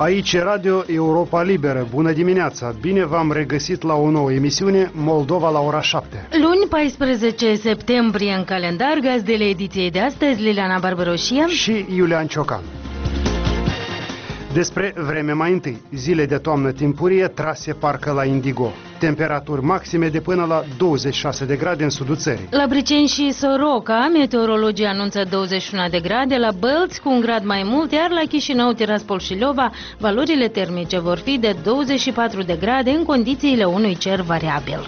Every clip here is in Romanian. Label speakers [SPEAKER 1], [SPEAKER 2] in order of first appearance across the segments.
[SPEAKER 1] Aici e Radio Europa Liberă. Bună dimineața! Bine v-am regăsit la o nouă emisiune, Moldova la ora 7.
[SPEAKER 2] Luni, 14 septembrie în calendar, gazdele ediției de astăzi, Liliana Barbaroșie
[SPEAKER 1] și Iulian Ciocan. Despre vreme mai întâi, zile de toamnă timpurie trase parcă la indigo. Temperaturi maxime de până la 26 de grade în sudul țării.
[SPEAKER 2] La Briceni și Soroca, meteorologii anunță 21 de grade, la Bălți cu un grad mai mult, iar la Chișinău, Tiraspol și Leova, valorile termice vor fi de 24 de grade în condițiile unui cer variabil.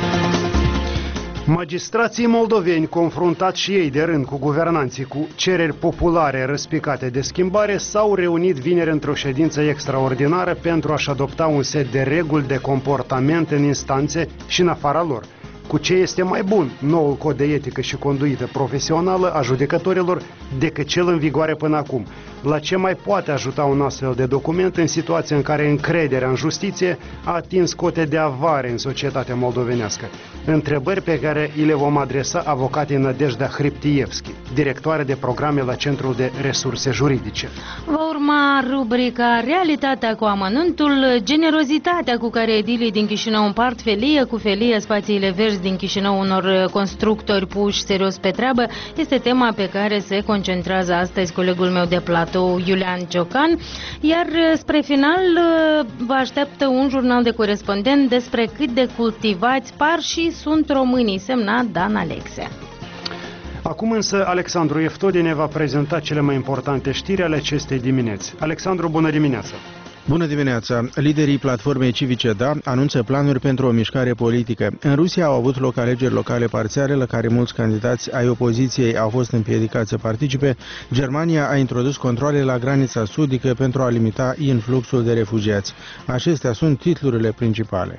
[SPEAKER 1] Magistrații moldoveni, confruntați și ei de rând cu guvernanții cu cereri populare răspicate de schimbare, s-au reunit vineri într-o ședință extraordinară pentru a-și adopta un set de reguli de comportament în instanțe și în afara lor. Cu ce este mai bun noul cod de etică și conduită profesională a judecătorilor decât cel în vigoare până acum? La ce mai poate ajuta un astfel de document în situația în care încrederea în justiție a atins cote de avare în societatea moldovenească? Întrebări pe care îi le vom adresa avocatei Nădejdea Hriptievski, directoare de programe la Centrul de Resurse Juridice.
[SPEAKER 2] Va urma rubrica Realitatea cu amănuntul, generozitatea cu care edilii din Chișinău împart felie cu felie spațiile verzi din Chișinău unor constructori puși serios pe treabă, este tema pe care se concentrează astăzi colegul meu de platou, Iulian Ciocan, iar spre final vă așteaptă un jurnal de corespondent despre cât de cultivați par și sunt românii, semnat Dan Alexe.
[SPEAKER 1] Acum însă Alexandru Eftodi ne va prezenta cele mai importante știri ale acestei dimineți. Alexandru, bună dimineața!
[SPEAKER 3] Bună dimineața! Liderii platformei civice DA anunță planuri pentru o mișcare politică. În Rusia au avut loc alegeri locale parțiale la care mulți candidați ai opoziției au fost împiedicați să participe. Germania a introdus controale la granița sudică pentru a limita influxul de refugiați. Acestea sunt titlurile principale.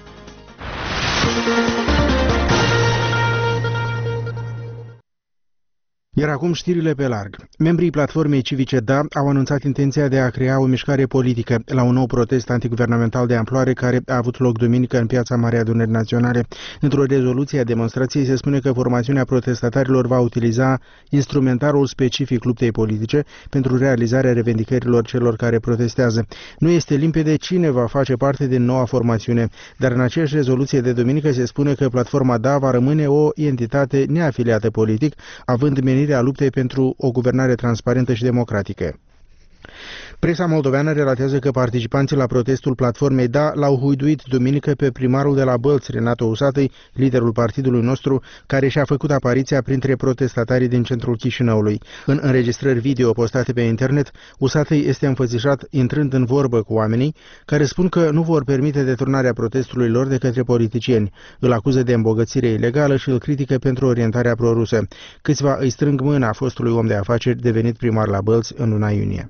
[SPEAKER 3] Iar acum știrile pe larg. Membrii platformei civice DA au anunțat intenția de a crea o mișcare politică la un nou protest antiguvernamental de amploare care a avut loc duminică în Piața Marei Adunări Naționale. Într-o rezoluție a demonstrației se spune că formațiunea protestatarilor va utiliza instrumentarul specific luptei politice pentru realizarea revendicărilor celor care protestează. Nu este limpede cine va face parte din noua formațiune, dar în aceeași rezoluție de duminică se spune că platforma DA va rămâne o entitate neafiliată politic, având menirea luptei pentru o guvernare transparentă și democratică. Presa moldoveană relatează că participanții la protestul platformei DA l-au huiduit duminică pe primarul de la Bălți, Renato Usatăi, liderul partidului nostru, care și-a făcut apariția printre protestatarii din centrul Chișinăului. În înregistrări video postate pe internet, Usatăi este înfățișat intrând în vorbă cu oamenii, care spun că nu vor permite deturnarea protestului lor de către politicieni. Îl acuză de îmbogățire ilegală și îl critică pentru orientarea prorusă. Câțiva îi strâng mâna fostului om de afaceri devenit primar la Bălți în luna iunie.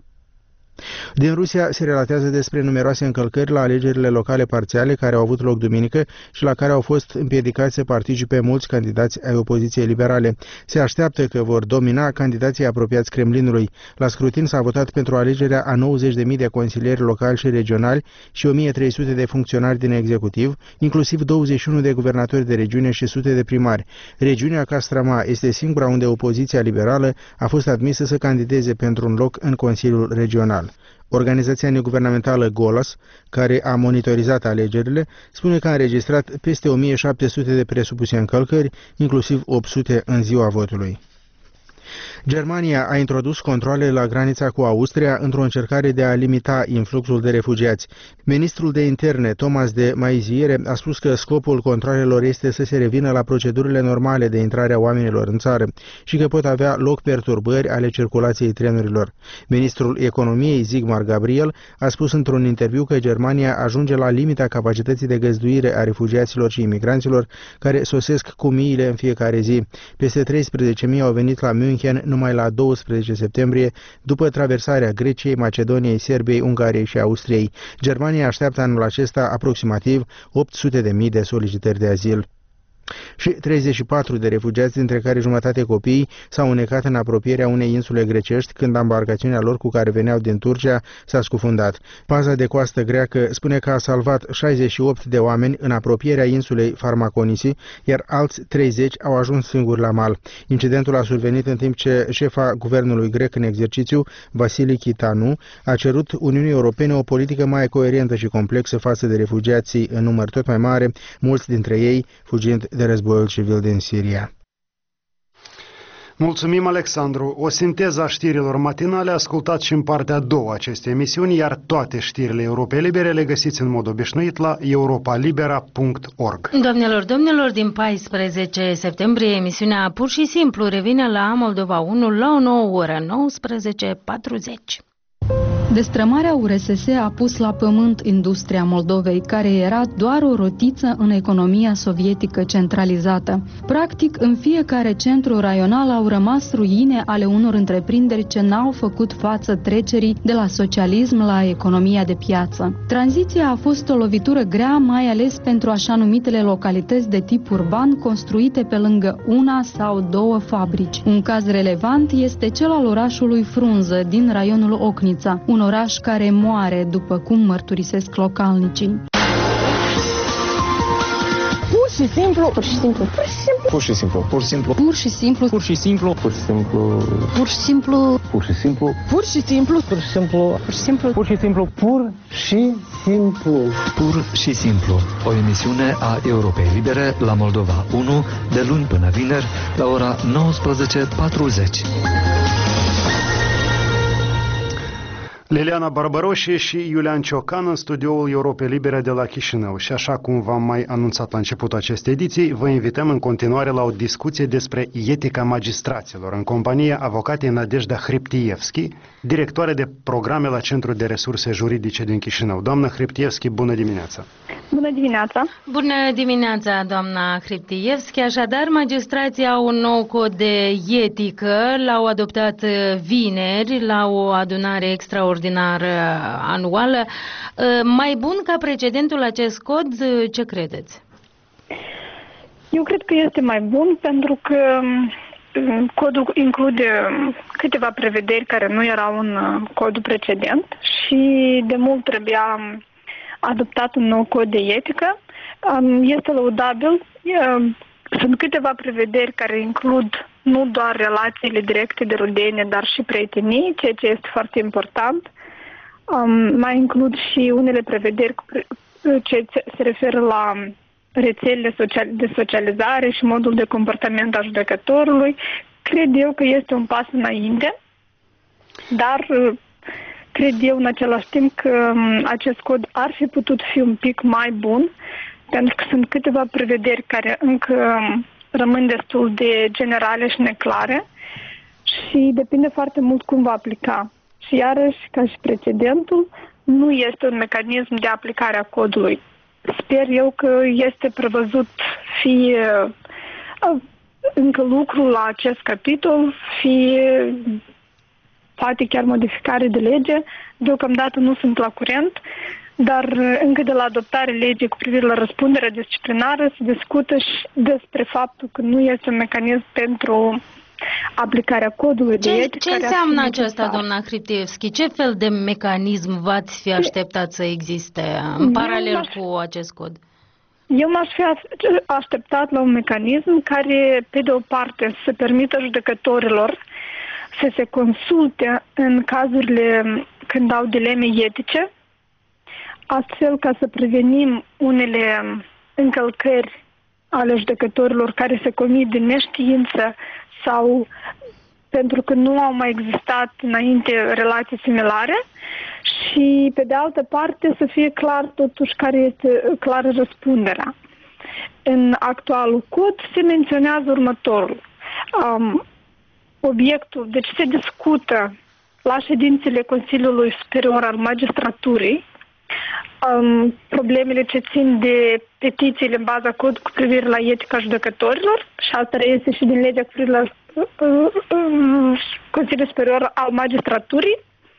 [SPEAKER 3] Din Rusia se relatează despre numeroase încălcări la alegerile locale parțiale care au avut loc duminică și la care au fost împiedicați să participe mulți candidați ai opoziției liberale. Se așteaptă că vor domina candidații apropiați Kremlinului. La scrutin s-a votat pentru alegerea a 90.000 de consilieri locali și regionali și 1.300 de funcționari din executiv, inclusiv 21 de guvernatori de regiune și sute de primari. Regiunea Castrama este singura unde opoziția liberală a fost admisă să candideze pentru un loc în Consiliul Regional. Organizația neguvernamentală Golos, care a monitorizat alegerile, spune că a înregistrat peste 1700 de presupuse încălcări, inclusiv 800 în ziua votului. Germania a introdus controale la granița cu Austria într-o încercare de a limita influxul de refugiați. Ministrul de interne, Thomas de Maizière, a spus că scopul controalelor este să se revină la procedurile normale de intrare a oamenilor în țară și că pot avea loc perturbări ale circulației trenurilor. Ministrul Economiei, Sigmar Gabriel, a spus într-un interviu că Germania ajunge la limita capacității de găzduire a refugiaților și imigranților care sosesc cu miile în fiecare zi. Peste 13.000 au venit la München numai la 12 septembrie, după traversarea Greciei, Macedoniei, Serbiei, Ungariei și Austriei. Germania așteaptă anul acesta aproximativ 800.000 de solicitări de azil. și 34 de refugiați, dintre care jumătate copii, s-au înecat în apropierea unei insule grecești când embarcațiunea lor cu care veneau din Turcia s-a scufundat. Paza de coastă greacă spune că a salvat 68 de oameni în apropierea insulei Farmaconisi, iar alți 30 au ajuns singuri la mal. Incidentul a survenit în timp ce șefa guvernului grec în exercițiu, Vasili Chitanu, a cerut Uniunii Europene o politică mai coerentă și complexă față de refugiații în număr tot mai mare, mulți dintre ei fugind de războiul civil din Siria.
[SPEAKER 1] Mulțumim, Alexandru. O sinteză a știrilor matinale ascultați și în partea a doua acestei emisiuni, iar toate știrile Europei Libere le găsiți în mod obișnuit la europalibera.org.
[SPEAKER 2] Doamnelor, domnilor, din 14 septembrie, emisiunea Pur și Simplu revine la Moldova 1 la o nouă oră, 19:40.
[SPEAKER 4] Destrămarea URSS a pus la pământ industria Moldovei, care era doar o rotiță în economia sovietică centralizată. Practic, în fiecare centru raional au rămas ruine ale unor întreprinderi ce n-au făcut față trecerii de la socialism la economia de piață. Tranziția a fost o lovitură grea, mai ales pentru așa numitele localități de tip urban construite pe lângă una sau două fabrici. Un caz relevant este cel al orașului Frunză din raionul Ocnița, un oraș care moare, după cum mărturisesc localnicii.
[SPEAKER 5] Pur și simplu, pur și simplu, pur și simplu, pur și simplu, pur și simplu, pur și simplu, pur și simplu, pur și simplu, pur și simplu, pur și simplu, pur și simplu, pur și simplu, pur și simplu, pur și simplu,
[SPEAKER 6] pur și simplu, o emisiune a Europei Libere la Moldova 1 de luni până vineri la ora 19:40.
[SPEAKER 1] Liliana Barbaroșie și Iulian Ciocan în studioul Europei Libere de la Chișinău. Și așa cum v-am mai anunțat la începutul acestei ediții, vă invităm în continuare la o discuție despre etica magistraților, în compania avocatei Nadejda Hriptievski, directoare de programe la Centrul de Resurse Juridice din Chișinău. Doamna Hriptievski, bună dimineața!
[SPEAKER 7] Bună dimineața!
[SPEAKER 2] Bună dimineața, doamna Hriptievski. Așadar, magistrații au un nou cod de etică, l-au adoptat vineri la o adunare extraordinară anuală. Mai bun ca precedentul acest cod, ce credeți?
[SPEAKER 7] Eu cred că este mai bun pentru că codul include câteva prevederi care nu erau în codul precedent și de mult trebuia adoptat un nou cod de etică. Este lăudabil. Sunt câteva prevederi care includ nu doar relațiile directe de rudenie, dar și prietenii, ceea ce este foarte important. Mai includ și unele prevederi ce se referă la rețelele de socializare și modul de comportament al judecătorului. Cred eu că este un pas înainte, dar cred eu în același timp că acest cod ar fi putut fi un pic mai bun, pentru că sunt câteva prevederi care încă rămân destul de generale și neclare și depinde foarte mult cum va aplica. Și iarăși, ca și precedentul, nu este un mecanism de aplicare a codului. Sper eu că este prevăzut fie încă lucru la acest capitol, fie poate chiar modificare de lege. Deocamdată nu sunt la curent, dar încă de la adoptarea legii cu privire la răspunderea disciplinară se discută și despre faptul că nu este un mecanism pentru aplicarea codului de etică.
[SPEAKER 2] Ce înseamnă aceasta, doamna Hriptievski? Ce fel de mecanism v-ați fi așteptat să existe în paralel cu acest cod?
[SPEAKER 7] Eu m-aș fi așteptat la un mecanism care, pe de o parte, să permită judecătorilor să se consulte în cazurile când au dileme etice, astfel ca să prevenim unele încălcări ale judecătorilor care se comit din neștiință sau pentru că nu au mai existat înainte relații similare și, pe de altă parte, să fie clar totuși care este clară răspunderea. În actualul cod se menționează următorul. Obiectul, deci se discută la ședințele Consiliului Superior al Magistraturii problemele ce țin de petițiile în baza cod cu privire la etica judecătorilor și asta reiese și din legea cu privire la Consiliul Superior al Magistraturii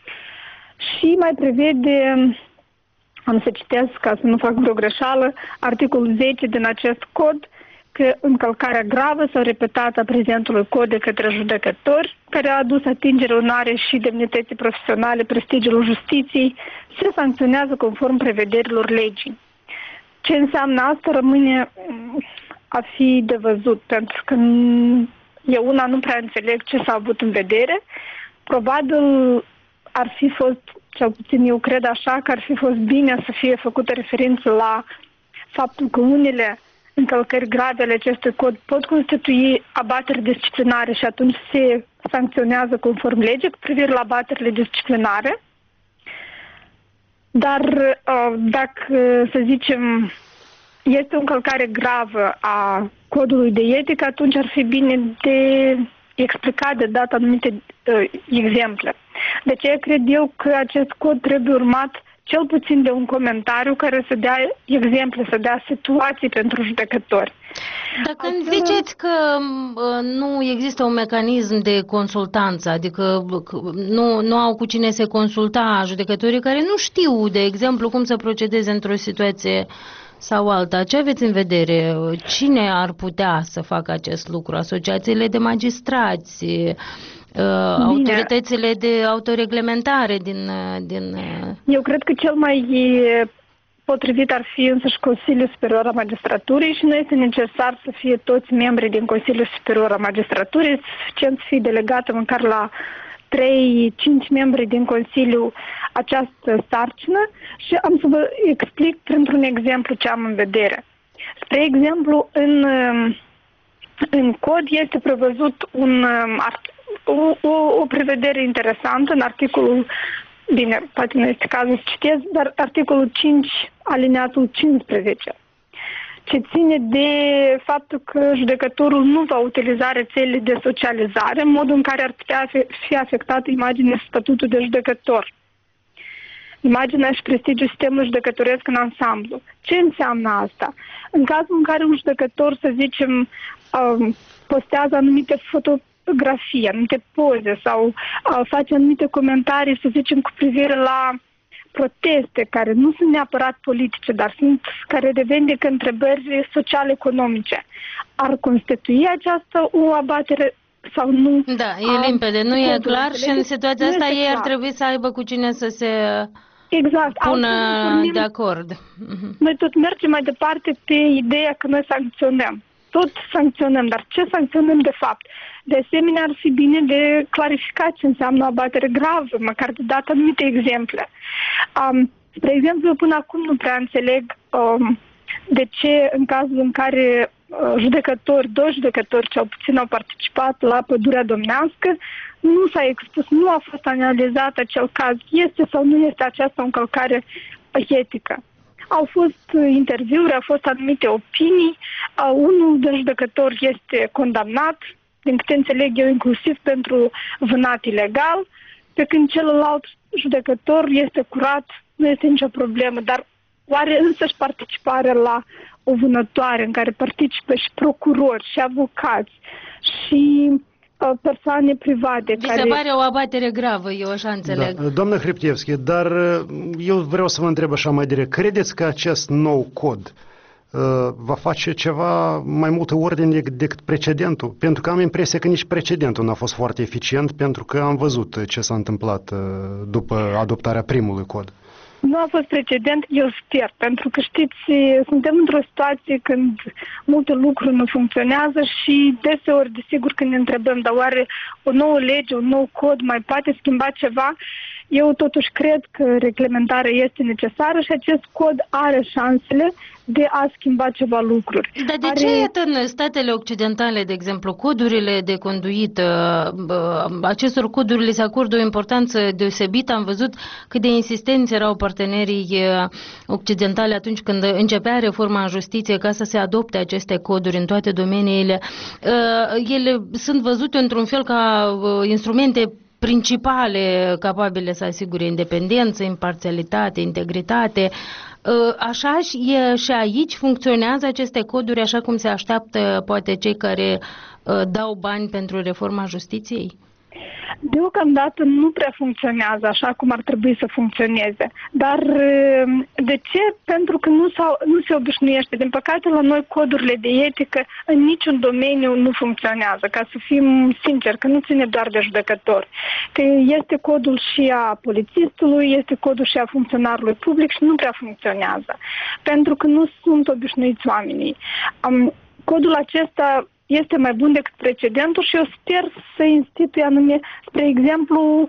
[SPEAKER 7] și mai prevede, am să citesc ca să nu fac vreo greșeală, articolul 10 din acest cod că încălcarea gravă sau repetată a prezentului cod de către judecători, care a adus atingere unare și demnității profesionale, prestigiul justiției, se sancționează conform prevederilor legii. Ce înseamnă asta rămâne a fi de văzut, pentru că eu una nu prea înțeleg ce s-a avut în vedere. Probabil ar fi fost, cel puțin eu cred așa, că ar fi fost bine să fie făcută referință la faptul că unele încălcări grave ale acestui cod pot constitui abateri disciplinare și atunci se sancționează conform legii cu privire la abaterile disciplinare. Dar dacă, să zicem, este o încălcare gravă a codului de etică, atunci ar fi bine de explicat, de dat anumite exemple. De aceea cred eu că acest cod trebuie urmat cel puțin de un comentariu care să dea exemple, să dea situații pentru judecători.
[SPEAKER 2] Dar când ziceți că nu există un mecanism de consultanță, adică nu au cu cine se consulta judecătorii care nu știu, de exemplu, cum să procedeze într-o situație sau alta, ce aveți în vedere? Cine ar putea să facă acest lucru? Asociațiile de magistrați, autoritățile de autoreglementare din...
[SPEAKER 7] Eu cred că cel mai potrivit ar fi însăși Consiliul Superior al Magistraturii și nu este necesar să fie toți membrii din Consiliul Superior al Magistraturii, este suficient să fie delegată măcar la 3-5 membri din Consiliu această sarcină și am să vă explic printr-un exemplu ce am în vedere. Spre exemplu, în cod este prevăzut o prevedere interesantă în articolul, bine, poate nu este cazul să citesc, dar articolul 5, alineatul 15, ce ține de faptul că judecătorul nu va utiliza rețelele de socializare în modul în care ar putea fi afectată imaginea și statutul de judecător, imaginea și prestigiul sistemului judecătoresc în ansamblu. Ce înseamnă asta? În cazul în care un judecător, să zicem, postează anumite fotografii, anumite poze sau face anumite comentarii, să zicem, cu privire la proteste care nu sunt neapărat politice, dar sunt care revendică întrebări social-economice. Ar constitui aceasta o abatere sau nu?
[SPEAKER 2] Da, e limpede, nu e clar și în situația asta ei ar trebui să aibă cu cine să se pună de acord.
[SPEAKER 7] Noi tot mergem mai departe pe ideea că noi sancționăm. Tot sancționăm, dar ce sancționăm de fapt? De asemenea, ar fi bine de clarificat ce înseamnă abatere gravă, măcar de dat anumite exemple. Spre exemplu, eu până acum nu prea înțeleg de ce în cazul în care doi judecători cel puțin au participat la pădurea domnească, nu s-a expus, nu a fost analizat acel caz, este sau nu este această încălcare etică. Au fost interviuri, au fost anumite opinii, unul din judecători este condamnat, din câte înțeleg eu, inclusiv pentru vânat ilegal, pe când celălalt judecător este curat, nu este nicio problemă, dar oare însăși participarea la o vânătoare în care participă și procurori, și avocați, și persoane private.
[SPEAKER 2] Vi se pare o abatere gravă, eu așa înțeleg.
[SPEAKER 1] Da. Doamnă Hriptievski, dar eu vreau să vă întreb așa mai direct. Credeți că acest nou cod va face ceva mai multă ordine decât precedentul? Pentru că am impresia că nici precedentul n-a fost foarte eficient, pentru că am văzut ce s-a întâmplat după adoptarea primului cod.
[SPEAKER 7] Nu a fost precedent, eu sper, pentru că știți, suntem într-o situație când multe lucruri nu funcționează și deseori, desigur, când ne întrebăm, dar oare o nouă lege, un nou cod mai poate schimba ceva? Eu totuși cred că reglementarea este necesară și acest cod are șansele de a schimba ceva lucruri.
[SPEAKER 2] Dar de ce în statele occidentale, de exemplu, codurile de conduită, acestor coduri le se acordă o importanță deosebită? Am văzut cât de insistenți erau partenerii occidentale atunci când începea reforma în justiție ca să se adopte aceste coduri în toate domeniile. Ele sunt văzute într-un fel ca instrumente principale capabile să asigure independență, imparțialitate, integritate. Așa și aici funcționează aceste coduri așa cum se așteaptă poate cei care dau bani pentru reforma justiției?
[SPEAKER 7] Deocamdată nu prea funcționează așa cum ar trebui să funcționeze. Dar de ce? Pentru că nu se obișnuiește. Din păcate, la noi codurile de etică în niciun domeniu nu funcționează. Ca să fim sinceri, că nu ține doar de judecători. Că este codul și a polițistului, este codul și a funcționarului public și nu prea funcționează. Pentru că nu sunt obișnuiți oamenii. Codul acesta este mai bun decât precedentul și eu sper să instituie anume, spre exemplu,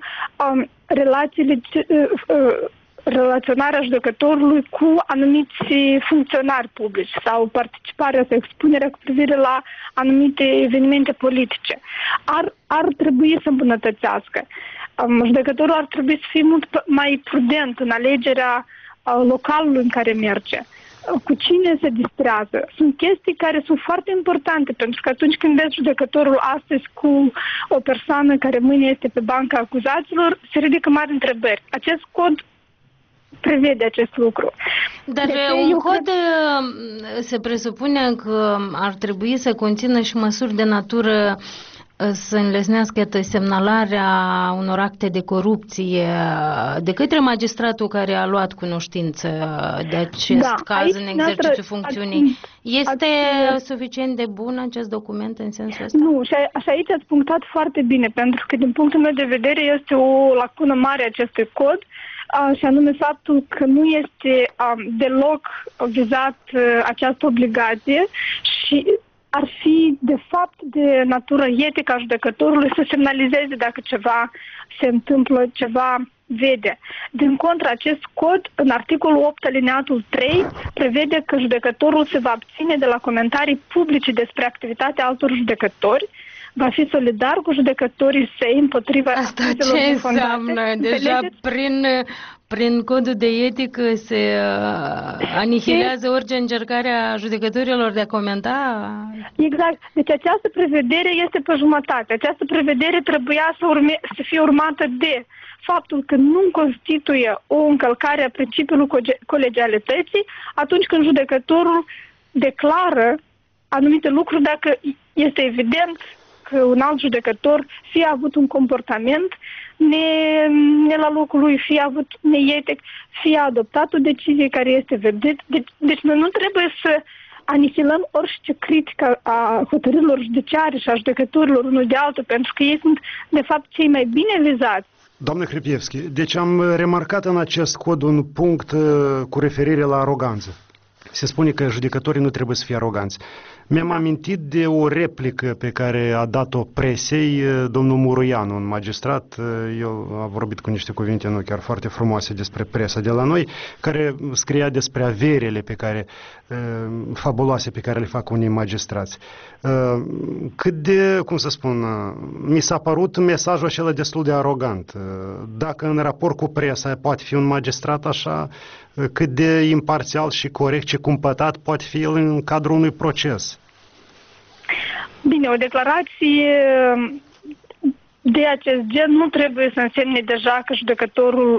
[SPEAKER 7] relaționarea judecătorului cu anumiți funcționari publici sau participarea sau expunerea cu privire la anumite evenimente politice. Ar trebui să îmbunătățească. Judecătorul ar trebui să fie mult mai prudent în alegerea localului în care merge. Cu cine se distrează. Sunt chestii care sunt foarte importante, pentru că atunci când vezi judecătorul astăzi cu o persoană care mâine este pe banca acuzaților, se ridică mari întrebări. Acest cod prevede acest lucru.
[SPEAKER 2] Dar un cod se presupune că ar trebui să conțină și măsuri de natură să înlesnească semnalarea unor acte de corupție de către magistratul care a luat cunoștință de acest caz în exercițiul funcțiunii. Este suficient de bun acest document în sensul ăsta?
[SPEAKER 7] Nu, și aici ați punctat foarte bine, pentru că din punctul meu de vedere este o lacună mare acestui cod, și anume faptul că nu este deloc vizat această obligație și ar fi, de fapt, de natură etică a judecătorului să semnalizeze dacă ceva se întâmplă, ceva vede. Din contră, acest cod, în articolul 8 alineatul 3, prevede că judecătorul se va abține de la comentarii publice despre activitatea altor judecători, va fi solidar cu judecătorii săi împotriva
[SPEAKER 2] acuzelor infondate. Asta ce înseamnă? Deja prin codul de etică se anihilează orice încercare a judecătorilor de a comenta?
[SPEAKER 7] Exact. Deci această prevedere este pe jumătate. Această prevedere trebuia să fie urmată de faptul că nu constituie o încălcare a principiului colegialității atunci când judecătorul declară anumite lucruri dacă este evident că un alt judecător fie a avut un comportament ne la locul lui, fie a avut neetic, fie a adoptat o decizie care este vedetă. Deci noi nu trebuie să anihilăm orice critică a hotărârilor judiciare și a judecătorilor unul de altul, pentru că ei sunt, de fapt, cei mai bine vizați.
[SPEAKER 1] Doamnă Hripievski, deci am remarcat în acest cod un punct cu referire la aroganță. Se spune că judecătorii nu trebuie să fie aroganți. Mi-am amintit de o replică pe care a dat-o presei domnul Muruianu, un magistrat. El a vorbit cu niște cuvinte nu chiar foarte frumoase despre presa de la noi, care scria despre averile fabuloase pe care le fac unii magistrați. Cât de, cum să spun, mi s-a părut mesajul acela destul de arogant. Dacă în raport cu presa poate fi un magistrat așa, cât de imparțial și corect și cumpătat poate fi el în cadrul unui proces?
[SPEAKER 7] Bine, o declarație de acest gen nu trebuie să însemne deja că judecătorul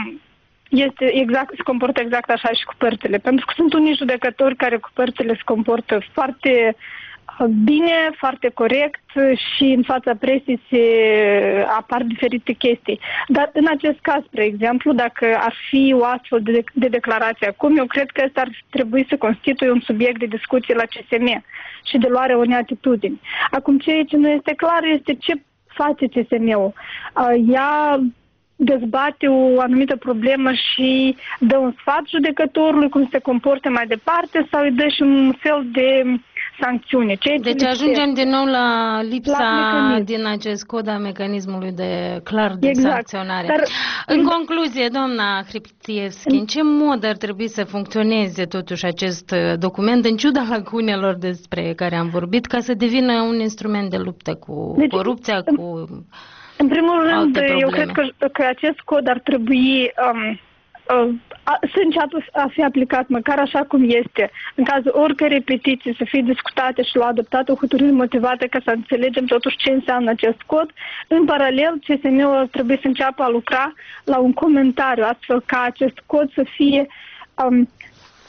[SPEAKER 7] se comportă exact așa și cu părțile. Pentru că sunt unii judecători care cu părțile se comportă foarte bine, foarte corect și în fața presei se apar diferite chestii. Dar în acest caz, spre exemplu, dacă ar fi o astfel de declarație acum, eu cred că asta ar trebui să constituie un subiect de discuție la CSM și de luarea unei atitudini. Acum, ceea ce nu este clar este ce face CSM-ul. Ea dezbate o anumită problemă și dă un sfat judecătorului cum se comporte mai departe sau îi dă și un fel de sancțiune.
[SPEAKER 2] Deci ajungem din nou la lipsa din acest cod a mecanismului de sancționare. Dar, în concluzie, doamna Hripievski, în ce mod ar trebui să funcționeze totuși acest document, în ciuda lacunelor despre care am vorbit, ca să devină un instrument de luptă cu corupția,
[SPEAKER 7] în primul rând, eu cred că acest cod ar trebui să înceapă a fi aplicat măcar așa cum este. În cazul oricărei petiții să fie discutate și la adoptată o hotărâre motivată ca să înțelegem totuși ce înseamnă acest cod. În paralel, CSM-ul ar trebui să înceapă a lucra la un comentariu, astfel ca acest cod să fie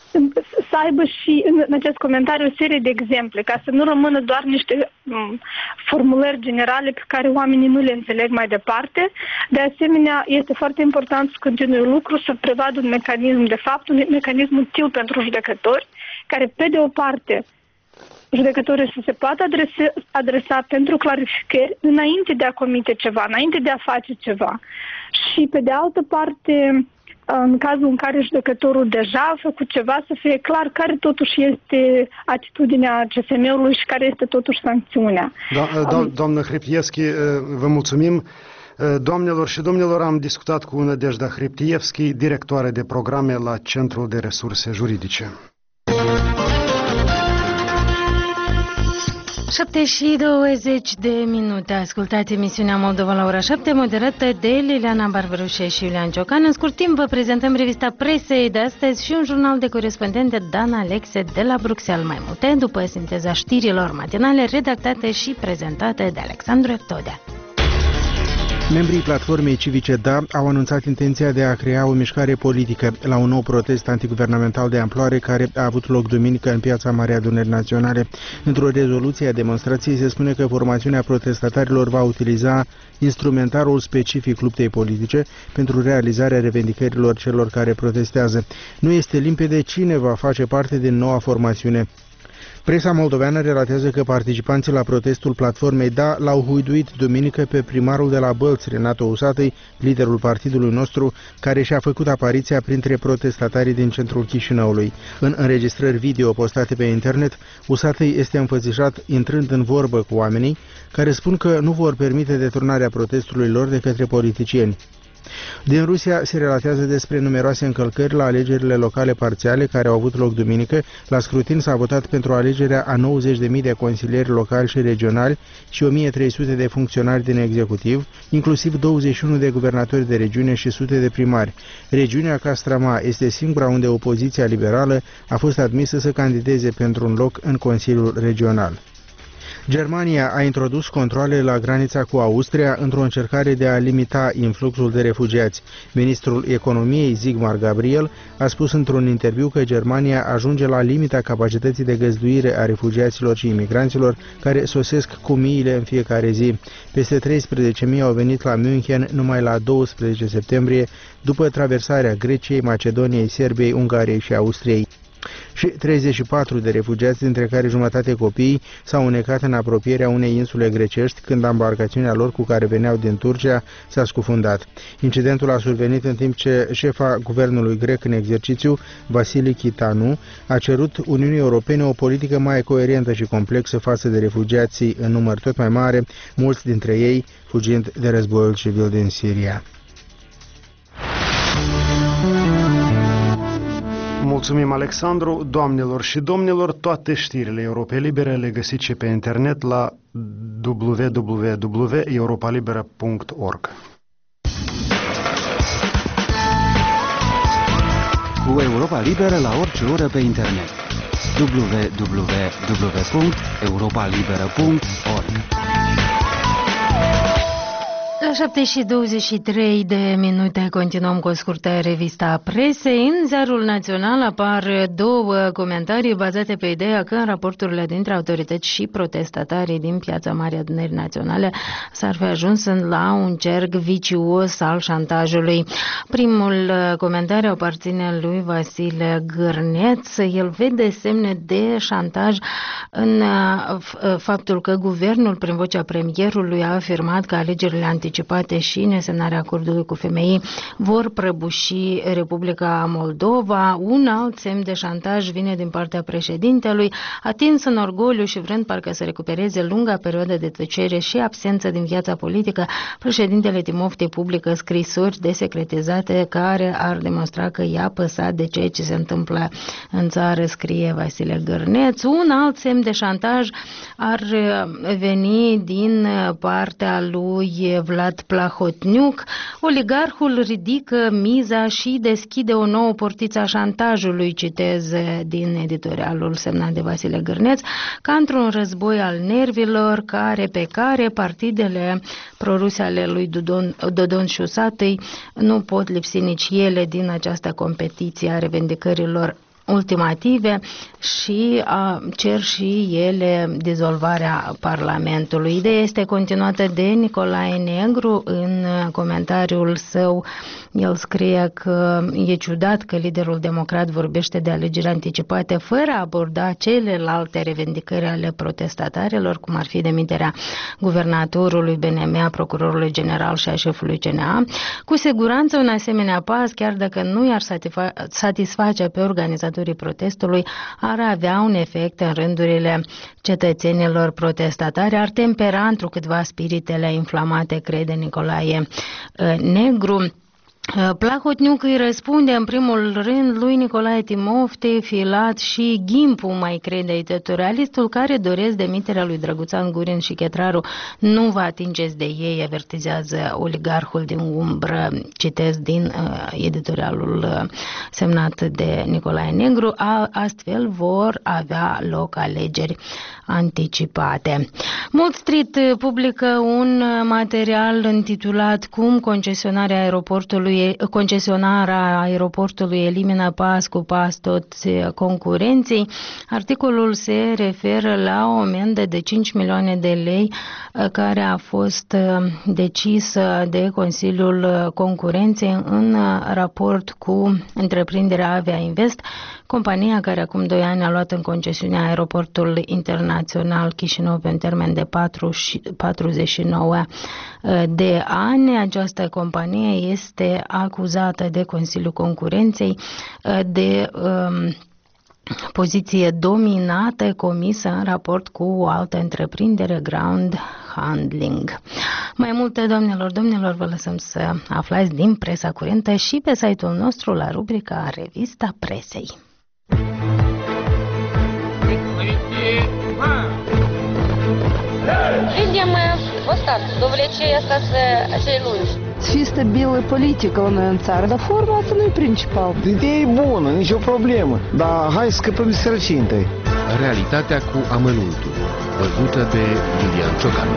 [SPEAKER 7] să aibă și în acest comentariu o serie de exemple, ca să nu rămână doar niște formulări generale pe care oamenii nu le înțeleg mai departe. De asemenea, este foarte important să continue lucru, să prevadă un mecanism, de fapt, un mecanism util pentru judecători, care, pe de o parte, judecătorii să se poată adresa pentru clarificări înainte de a comite ceva, înainte de a face ceva. Și, pe de altă parte, în cazul în care judecătorul deja a făcut ceva, să fie clar care totuși este atitudinea CSM-ului și care este totuși sancțiunea.
[SPEAKER 1] Doamnă Hriptievski, vă mulțumim. Doamnelor și domnilor, am discutat cu Nădejda Hriptievski, directoare de programe la Centrul de Resurse Juridice.
[SPEAKER 2] 7:20. Ascultați emisiunea Moldova la ora 7, moderată de Liliana Barbarușe și Iulian Ciocan. În scurt timp vă prezentăm revista presei de astăzi și un jurnal de corespondent de Dan Alexe de la Bruxelles. Mai multe după sinteza știrilor matinale redactate și prezentate de Alexandru Eftodea.
[SPEAKER 3] Membrii platformei civice DA au anunțat intenția de a crea o mișcare politică la un nou protest antiguvernamental de amploare care a avut loc duminică în Piața Marii Adunări Naționale. Într-o rezoluție a demonstrației se spune că formațiunea protestatarilor va utiliza instrumentarul specific luptei politice pentru realizarea revendicărilor celor care protestează. Nu este limpede cine va face parte din noua formațiune. Presa moldoveană relatează că participanții la protestul platformei DA l-au huiduit duminică pe primarul de la Bălți, Renato Usatăi, liderul partidului nostru, care și-a făcut apariția printre protestatarii din centrul Chișinăului. În înregistrări video postate pe internet, Usatăi este înfățișat intrând în vorbă cu oamenii, care spun că nu vor permite deturnarea protestului lor de către politicieni. Din Rusia se relatează despre numeroase încălcări la alegerile locale parțiale care au avut loc duminică. La scrutin s-a votat pentru alegerea a 90.000 de consilieri locali și regionali și 1.300 de funcționari din executiv, inclusiv 21 de guvernatori de regiune și sute de primari. Regiunea Castrama este singura unde opoziția liberală a fost admisă să candideze pentru un loc în Consiliul Regional. Germania a introdus controale la granița cu Austria într-o încercare de a limita influxul de refugiați. Ministrul Economiei Sigmar Gabriel a spus într-un interviu că Germania ajunge la limita capacității de găzduire a refugiaților și imigranților care sosesc cu miile în fiecare zi. Peste 13.000 au venit la München numai la 12 septembrie, după traversarea Greciei, Macedoniei, Serbiei, Ungariei și Austriei. Și 34 de refugiați, dintre care jumătate copii, s-au înecat în apropierea unei insule grecești când embarcațiunea lor cu care veneau din Turcia s-a scufundat. Incidentul a survenit în timp ce șefa guvernului grec în exercițiu, Vasili Chitanu, a cerut Uniunii Europene o politică mai coerentă și complexă față de refugiații în număr tot mai mare, mulți dintre ei fugind de războiul civil din Siria.
[SPEAKER 1] Mulțumim, Alexandru. Doamnelor și domnilor, toate știrile Europa Libere le găsiți și pe internet la www.europalibera.org.
[SPEAKER 8] Cu Europa Liberă la orice oră pe internet. www.europalibera.org.
[SPEAKER 2] La 7:23 continuăm cu o scurtă revista presei. În Ziarul Național apar două comentarii bazate pe ideea că în raporturile dintre autorități și protestatarii din Piața Marii Adunări Naționale s-ar fi ajuns la un cerc vicios al șantajului. Primul comentariu aparține lui Vasile Gârneț. El vede semne de șantaj în faptul că guvernul, prin vocea premierului, a afirmat că alegerile anticipate și nesemnarea acordului cu FMI vor prăbuși Republica Moldova. Un alt semn de șantaj vine din partea președintelui, atins în orgoliu și vrând parcă să recupereze lunga perioadă de tăcere și absență din viața politică. Președintele Timofte publică scrisori desecretizate care ar demonstra că i-a păsat de ceea ce se întâmplă în țară, scrie Vasile Gârneț. Un alt semn de șantaj ar veni din partea lui Vlad Plahotniuc. Oligarhul ridică miza și deschide o nouă portiță a șantajului, citez din editorialul semnat de Vasile Gârneț, ca într-un război al nervilor pe care partidele proruse ale lui Dodon și Usatăi nu pot lipsi nici ele din această competiție a revendicărilor ultimative și cer și ele dizolvarea Parlamentului. Ideea este continuată de Nicolae Negru în comentariul său. El scrie că e ciudat că liderul democrat vorbește de alegeri anticipate fără a aborda celelalte revendicări ale protestatarilor, cum ar fi demiterea guvernatorului BNM, a procurorului general și a șefului CNA. Cu siguranță un asemenea pas, chiar dacă nu i-ar satisface pe organizatorii protestului, ar avea un efect în rândurile cetățenilor protestatari, ar tempera întrucâtva spiritele inflamate, crede Nicolae Negru. Plahotniuc îi răspunde în primul rând lui Nicolae Timofte, Filat și Ghimpu, mai crede editorialistul, care doresc demiterea lui Drăguțan Gurin și Chetraru. Nu vă atingeți de ei, avertizează oligarhul din umbră, citesc din editorialul semnat de Nicolae Negru. Astfel vor avea loc alegeri anticipate. Mult Street publică un material intitulat Cum concesionarea aeroportului elimină pas cu pas toți concurenții. Articolul se referă la o amendă de 5 milioane de lei care a fost decisă de Consiliul Concurenței în raport cu întreprinderea Avia Invest, compania care acum 2 ani a luat în concesiune aeroportul internațional Chișinău pe un termen de 49 de ani. Această companie este acuzată de Consiliul Concurenței de poziție dominată comisă în raport cu o altă întreprindere, Ground Handling. Mai multe, domnilor, vă lăsăm să aflați din presa curentă și pe site-ul nostru la rubrica Revista Presei.
[SPEAKER 9] Видим вот так, довлечение остаться celulși.
[SPEAKER 10] Să fie stabilă politică la noi în țară, dar forma asta nu e principal.
[SPEAKER 5] Ideea e bună, nicio problemă, dar hai să scăpăm de sărăcie întâi.
[SPEAKER 11] Realitatea cu amănuntul, văzută de Iulian Ciocan.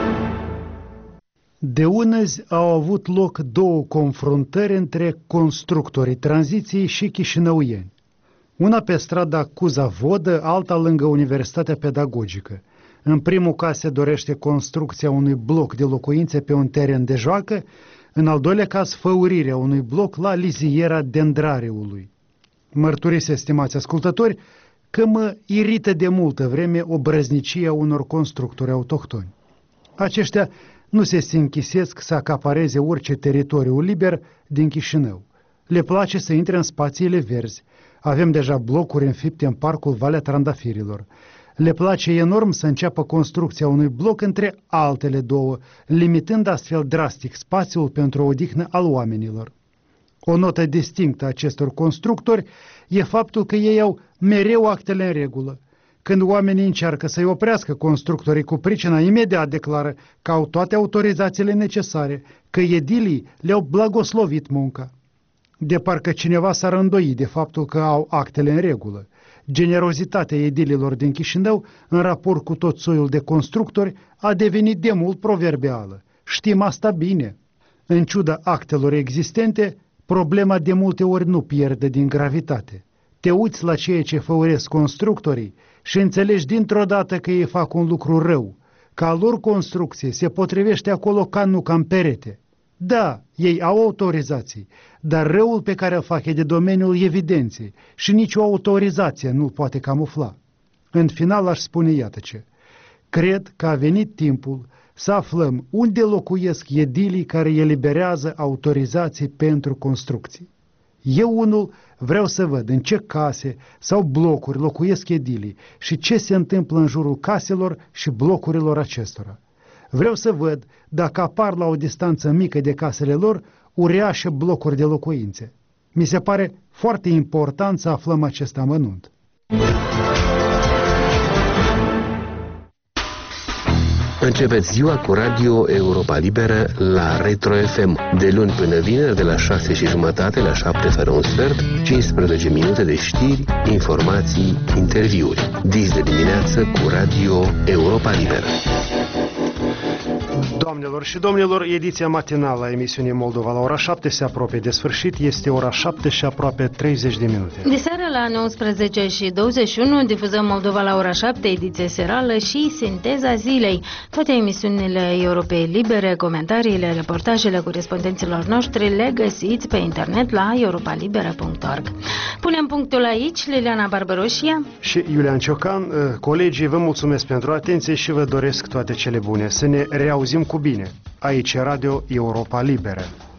[SPEAKER 1] De unăzi au avut loc 2 confruntări între constructorii tranziției și chișinăuieni. Una pe strada Cuza-Vodă, alta lângă Universitatea Pedagogică. În primul caz se dorește construcția unui bloc de locuințe pe un teren de joacă, în al doilea caz făurirea unui bloc la liziera Dendrariului. Mărturisesc, stimați ascultători, că mă irită de multă vreme obrăznicia unor constructori autohtoni. Aceștia nu se închisesc să acapareze orice teritoriu liber din Chișinău. Le place să intre în spațiile verzi. Avem deja blocuri înfipte în parcul Valea Trandafirilor. Le place enorm să înceapă construcția unui bloc între altele 2, limitând astfel drastic spațiul pentru odihnă al oamenilor. O notă distinctă a acestor constructori e faptul că ei au mereu actele în regulă. Când oamenii încearcă să-i oprească constructorii cu pricina, imediat declară că au toate autorizațiile necesare, că edilii le-au blagoslovit munca. De parcă cineva s-ar îndoi de faptul că au actele în regulă. Generozitatea edililor din Chișinău, în raport cu tot soiul de constructori, a devenit de mult proverbială. Știm asta bine. În ciuda actelor existente, problema de multe ori nu pierde din gravitate. Te uiți la ceea ce făuresc constructorii și înțelegi dintr-o dată că ei fac un lucru rău, că a lor construcție se potrivește acolo ca nuca în perete. Da, ei au autorizații, dar răul pe care îl fac e de domeniul evidenței și nicio autorizație nu-l poate camufla. În final aș spune iată ce. Cred că a venit timpul să aflăm unde locuiesc edilii care eliberează autorizații pentru construcții. Eu unul vreau să văd în ce case sau blocuri locuiesc edilii și ce se întâmplă în jurul caselor și blocurilor acestora. Vreau să văd dacă apar la o distanță mică de casele lor uriașe blocuri de locuințe. Mi se pare foarte important să aflăm acest amănunt.
[SPEAKER 11] Începeți ziua cu Radio Europa Liberă la Retro FM, de luni până vineri, de la 6:30 la 7 fără un sfert, 15 minute de știri, informații, interviuri. Dis de dimineață cu Radio Europa Liberă.
[SPEAKER 1] Doamnelor și domnilor, ediția matinală a emisiunii Moldova la ora 7 se apropie de sfârșit. Este ora 7 și aproape 30 de minute.
[SPEAKER 2] De seară la 19 și 21 difuzăm Moldova la ora 7, ediție serală și Sinteza zilei. Toate emisiunile Europei Libere, comentariile, reportajele corespondenților noștri le găsiți pe internet la europalibera.org. Punem punctul aici, Liliana Barbaroșia
[SPEAKER 1] și Iulian Ciocan. Colegii, vă mulțumesc pentru atenție și vă doresc toate cele bune. Să ne reauzim cu bine. Aici e Radio Europa Liberă.